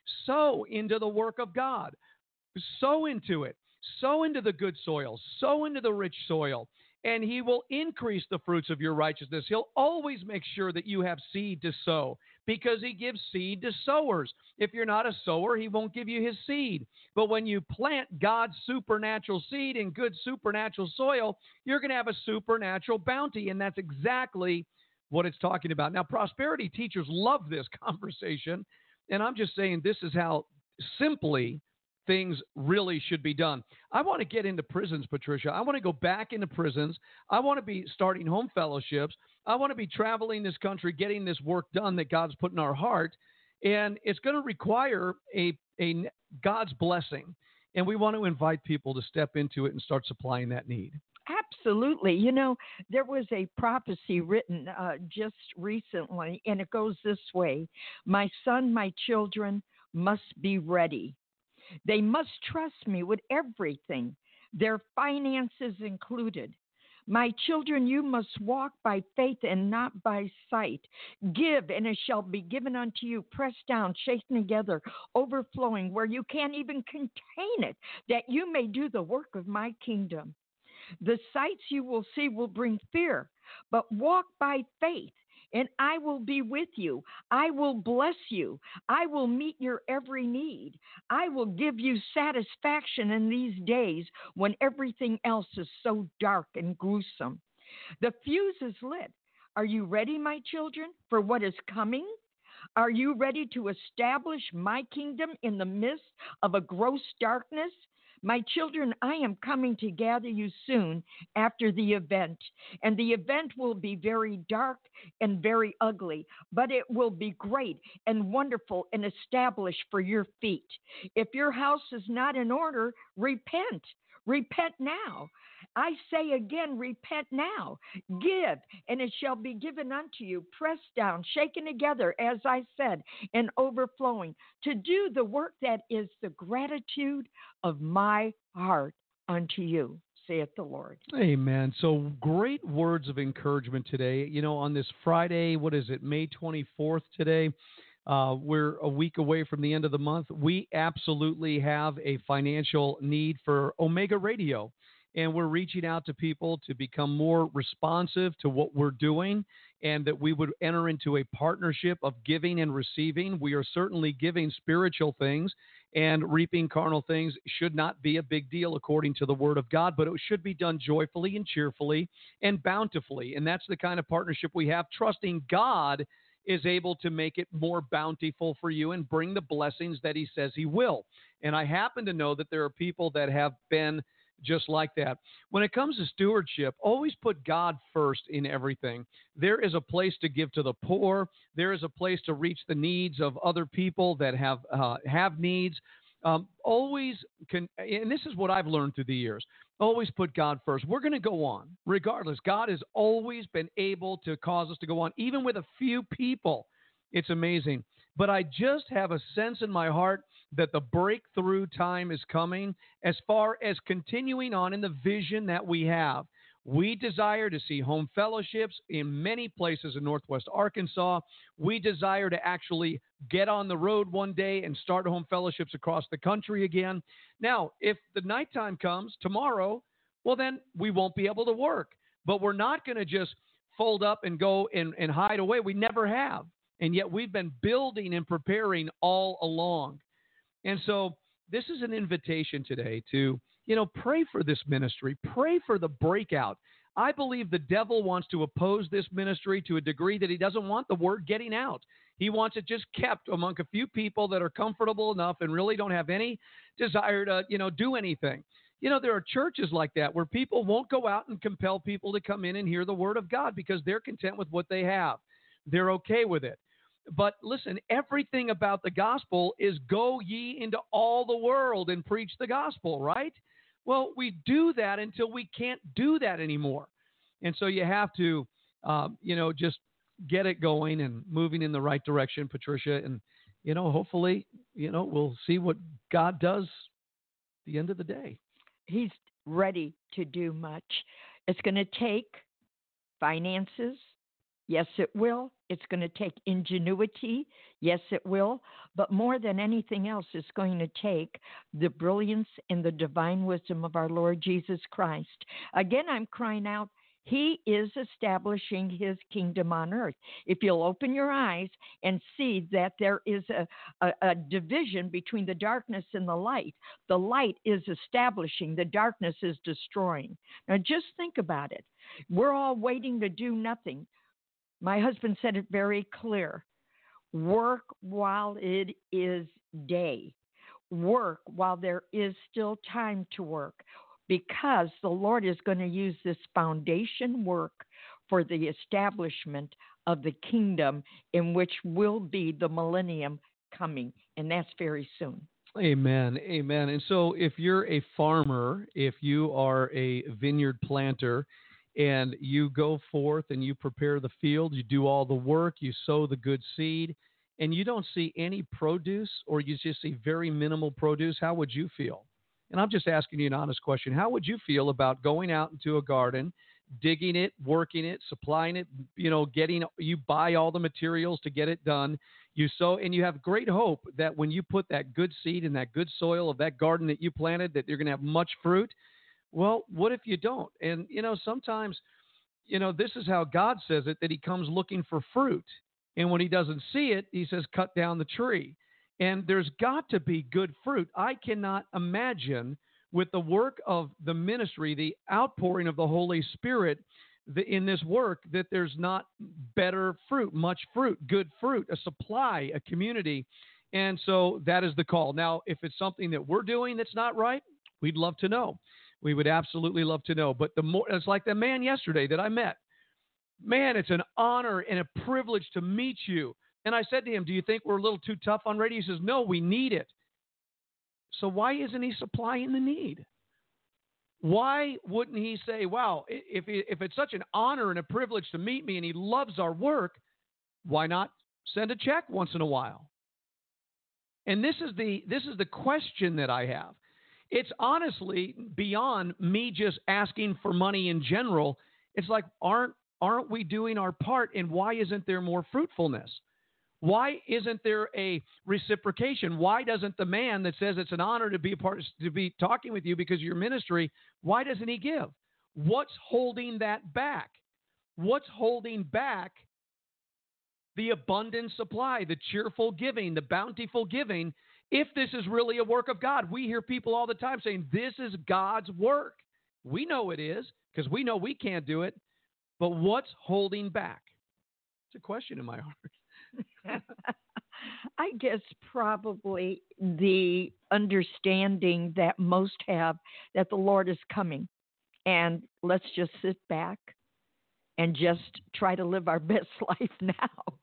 Sow into the work of God. Sow into it. Sow into the good soil. Sow into the rich soil. And he will increase the fruits of your righteousness. He'll always make sure that you have seed to sow, because he gives seed to sowers. If you're not a sower, he won't give you his seed. But when you plant God's supernatural seed in good supernatural soil, you're going to have a supernatural bounty. And that's exactly what it's talking about. Now, prosperity teachers love this conversation. And I'm just saying this is how simply things really should be done. I want to get into prisons, Patricia. I want to go back into prisons. I want to be starting home fellowships. I want to be traveling this country, getting this work done that God's put in our heart. And it's going to require a, a God's blessing. And we want to invite people to step into it and start supplying that need. Absolutely. You know, there was a prophecy written uh, just recently, and it goes this way: My son, my children must be ready. They must trust me with everything, their finances included. My children, you must walk by faith and not by sight. Give, and it shall be given unto you, pressed down, shaken together, overflowing, where you can't even contain it, that you may do the work of my kingdom. The sights you will see will bring fear, but walk by faith, and I will be with you. I will bless you. I will meet your every need. I will give you satisfaction in these days when everything else is so dark and gruesome. The fuse is lit. Are you ready, my children, for what is coming? Are you ready to establish my kingdom in the midst of a gross darkness? My children, I am coming to gather you soon after the event, and the event will be very dark and very ugly, but it will be great and wonderful and established for your feet. If your house is not in order, repent. Repent now. I say again, repent now. Give, and it shall be given unto you, pressed down, shaken together, as I said, and overflowing, to do the work that is the gratitude of my heart unto you, saith the Lord. Amen. So great words of encouragement today. You know, on this Friday, what is it, May twenty-fourth today? Uh, we're a week away from the end of the month. We absolutely have a financial need for Omega Radio, and we're reaching out to people to become more responsive to what we're doing, and that we would enter into a partnership of giving and receiving. We are certainly giving spiritual things, and reaping carnal things should not be a big deal according to the Word of God, but it should be done joyfully and cheerfully and bountifully. And that's the kind of partnership we have, trusting God is able to make it more bountiful for you and bring the blessings that he says he will. And I happen to know that there are people that have been just like that. When it comes to stewardship, always put God first in everything. There is a place to give to the poor. There is a place to reach the needs of other people that have uh, have needs. Um, always, can, and this is what I've learned through the years, always put God first. We're going to go on regardless. God has always been able to cause us to go on, even with a few people. It's amazing. But I just have a sense in my heart that the breakthrough time is coming as far as continuing on in the vision that we have. We desire to see home fellowships in many places in Northwest Arkansas. We desire to actually get on the road one day and start home fellowships across the country again. Now, if the nighttime comes tomorrow, well, then we won't be able to work. But we're not going to just fold up and go and, and hide away. We never have. And yet we've been building and preparing all along. And so this is an invitation today to, you know, pray for this ministry. Pray for the breakout. I believe the devil wants to oppose this ministry to a degree that he doesn't want the word getting out. He wants it just kept among a few people that are comfortable enough and really don't have any desire to, you know, do anything. You know, there are churches like that where people won't go out and compel people to come in and hear the word of God because they're content with what they have. They're okay with it. But listen, everything about the gospel is go ye into all the world and preach the gospel, right? Well, we do that until we can't do that anymore. And so you have to, um, you know, just get it going and moving in the right direction, Patricia. And, you know, hopefully, you know, we'll see what God does at the end of the day. He's ready to do much. It's going to take finances. Yes, it will. It's going to take ingenuity. Yes, it will. But more than anything else, it's going to take the brilliance and the divine wisdom of our Lord Jesus Christ. Again, I'm crying out, he is establishing his kingdom on earth. If you'll open your eyes and see that there is a, a, a division between the darkness and the light, the light is establishing, the darkness is destroying. Now, just think about it. We're all waiting to do nothing. My husband said it very clear. Work while it is day. Work while there is still time to work, because the Lord is going to use this foundation work for the establishment of the kingdom in which will be the millennium coming, and that's very soon. Amen. Amen. And so if you're a farmer, if you are a vineyard planter, and you go forth and you prepare the field, you do all the work, you sow the good seed, and you don't see any produce, or you just see very minimal produce, how would you feel? And I'm just asking you an honest question. How would you feel about going out into a garden, digging it, working it, supplying it, you know, getting, you buy all the materials to get it done, you sow, and you have great hope that when you put that good seed in that good soil of that garden that you planted, that you're going to have much fruit? Well, what if you don't? And, you know, sometimes, you know, this is how God says it, that he comes looking for fruit. And when he doesn't see it, he says, cut down the tree. And there's got to be good fruit. I cannot imagine, with the work of the ministry, the outpouring of the Holy Spirit the, in this work, that there's not better fruit, much fruit, good fruit, a supply, a community. And so that is the call. Now, if it's something that we're doing that's not right, we'd love to know. We would absolutely love to know. But the more, it's like the man yesterday that I met. Man, it's an honor and a privilege to meet you. And I said to him, do you think we're a little too tough on radio? He says, no, we need it. So why isn't he supplying the need? Why wouldn't he say, wow, if, if it's such an honor and a privilege to meet me and he loves our work, why not send a check once in a while? And this is the this is the question that I have. It's honestly beyond me just asking for money in general. It's like, aren't aren't we doing our part? And why isn't there more fruitfulness? Why isn't there a reciprocation? Why doesn't the man that says it's an honor to be a part, to be talking with you because of your ministry, why doesn't he give? What's holding that back? What's holding back the abundant supply, the cheerful giving, the bountiful giving? If this is really a work of God, we hear people all the time saying this is God's work. We know it is because we know we can't do it. But what's holding back? It's a question in my heart. I guess probably the understanding that most have that the Lord is coming, and let's just sit back and just try to live our best life now.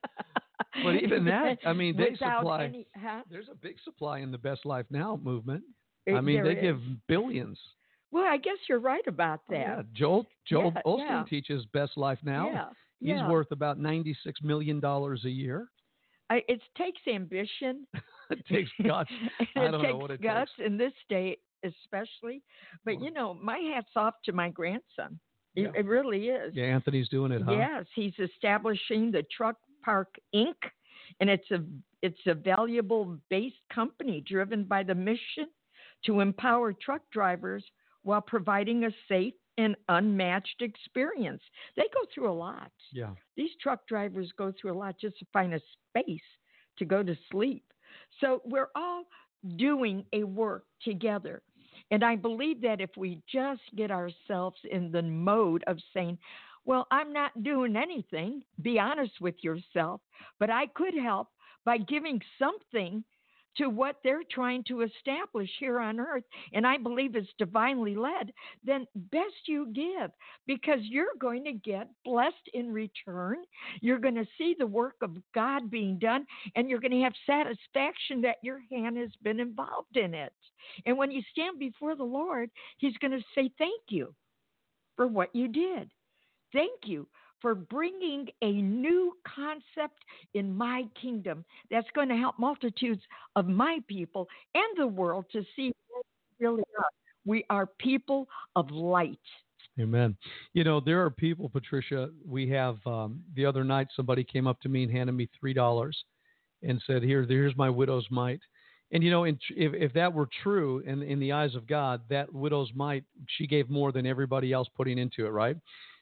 But even that, I mean, they Without supply, any, huh? there's a big supply in the Best Life Now movement. It- I mean, there they is. give billions. Well, I guess you're right about that. Yeah, Joel Joel Yeah, Osteen yeah. teaches Best Life Now. Yeah, He's yeah. worth about ninety-six million dollars a year. I, it takes ambition. It takes guts. And I it don't takes know what it guts takes. in this day, especially. But you know, my hat's off to my grandson. It, Yeah. it really is. Yeah, Anthony's doing it, huh? Yes, he's establishing the Truck Park Incorporated, and it's a it's a valuable based company driven by the mission to empower truck drivers while providing a safe and unmatched experience. They go through a lot. Yeah. These truck drivers go through a lot just to find a space to go to sleep. So we're all doing a work together. And I believe that if we just get ourselves in the mode of saying, well, I'm not doing anything, be honest with yourself, but I could help by giving something to what they're trying to establish here on earth, and I believe it's divinely led, then best you give, because you're going to get blessed in return. You're going to see the work of God being done, and you're going to have satisfaction that your hand has been involved in it. And when you stand before the Lord, he's going to say thank you for what you did. Thank you for bringing a new concept in my kingdom that's going to help multitudes of my people and the world to see what we really are. We are people of light. Amen. You know, there are people, Patricia, we have, um, the other night somebody came up to me and handed me three dollars and said, here, here's my widow's mite. And, you know, in, if, if that were true in, in the eyes of God, that widow's mite, she gave more than everybody else putting into it, right?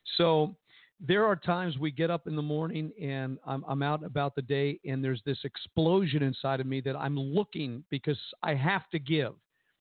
So there are times we get up in the morning and I'm, I'm out about the day and there's this explosion inside of me that I'm looking because I have to give.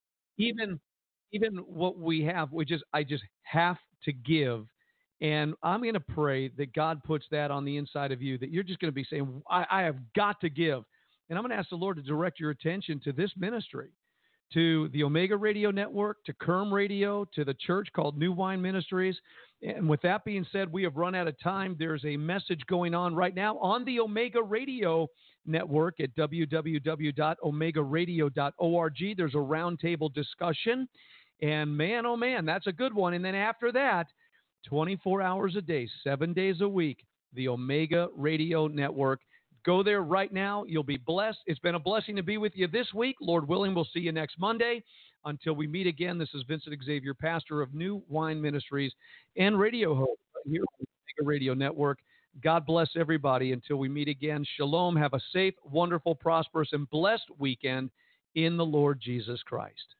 Even even what we have, we just I just have to give. And I'm going to pray that God puts that on the inside of you, that you're just going to be saying, I, I have got to give. And I'm going to ask the Lord to direct your attention to this ministry, to the Omega Radio Network, to Kerm Radio, to the church called New Wine Ministries. And with that being said, we have run out of time. There's a message going on right now on the Omega Radio Network at w w w dot omega radio dot org. There's a roundtable discussion. And man, oh man, that's a good one. And then after that, twenty-four hours a day, seven days a week, the Omega Radio Network. Go there right now. You'll be blessed. It's been a blessing to be with you this week. Lord willing, we'll see you next Monday. Until we meet again, this is Vincent Xavier, pastor of New Wine Ministries and radio host here on the Omega Radio Network. God bless everybody. Until we meet again, shalom. Have a safe, wonderful, prosperous, and blessed weekend in the Lord Jesus Christ.